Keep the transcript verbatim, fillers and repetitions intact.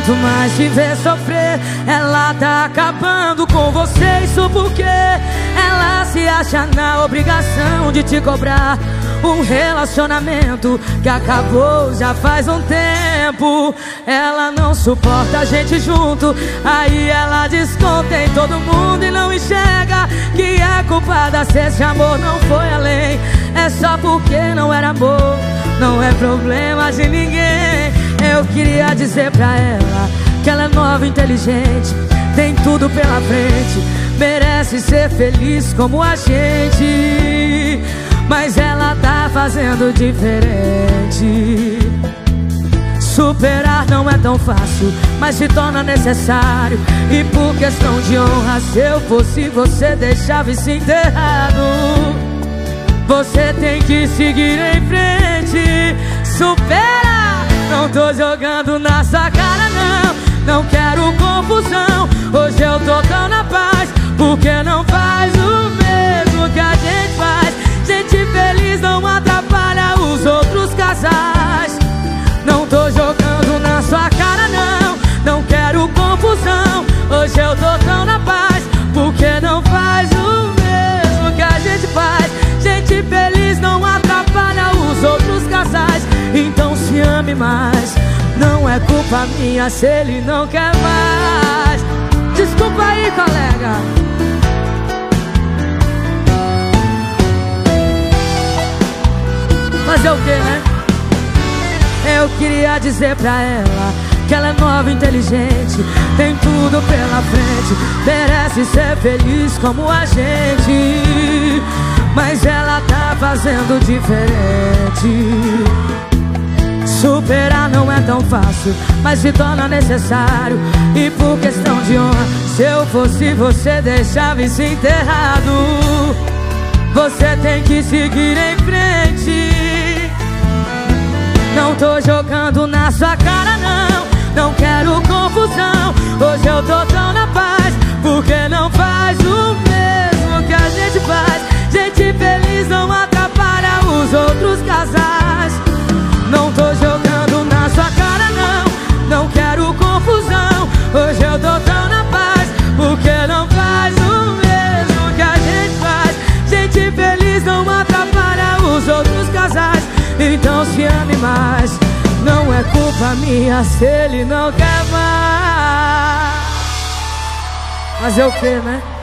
aguento mais te ver sofrer. Ela tá acabando com você, isso porque ela se acha na obrigação de te cobrar um relacionamento que acabou já faz um tempo. Ela não suporta a gente junto, aí ela desconta em todo mundo e não enxerga que a culpada se esse amor não foi além. É só porque não era amor, não é problema de ninguém. Eu queria dizer pra ela que ela é nova, inteligente, tem tudo pela frente, merece ser feliz como a gente. Mas ela tá fazendo diferente. Superar não é tão fácil, mas se torna necessário. E por questão de honra, se eu fosse você, deixava isso enterrado. Você tem que seguir em frente. Supera, não tô jogando na sua cara não. Não quero confusão, hoje eu tô tão na paz, porque não faz o mesmo que a gente faz. Gente feliz não atrapalha os outros casais. Não tô jogando na sua cara não, não quero confusão, hoje eu tô tão na paz, porque não faz o mesmo que a gente faz. Gente feliz não atrapalha os outros casais. Então se ame mais, não é culpa minha se ele não quer mais. Desculpa aí, colega. Fazer o que, né? Eu queria dizer pra ela que ela é nova, inteligente, tem tudo pela frente, merece ser feliz como a gente. Mas ela tá fazendo diferente. Superar não é tão fácil, mas se torna necessário. E por questão de honra, se eu fosse você, deixava isso enterrado. Você tem que seguir em frente. Não tô jogando na sua cara não, não quero confusão, hoje eu tô tão na paz, porque não faz o mesmo que a gente faz. Gente feliz não atrapalha os outros casais. Não tô jogando na sua cara não, não quero confusão, hoje eu tô tão na paz, porque não faz o mesmo que a gente faz. Gente feliz não atrapalha os outros casais. Então se ame mais, não é culpa minha se ele não quer mais. Fazer o que, né?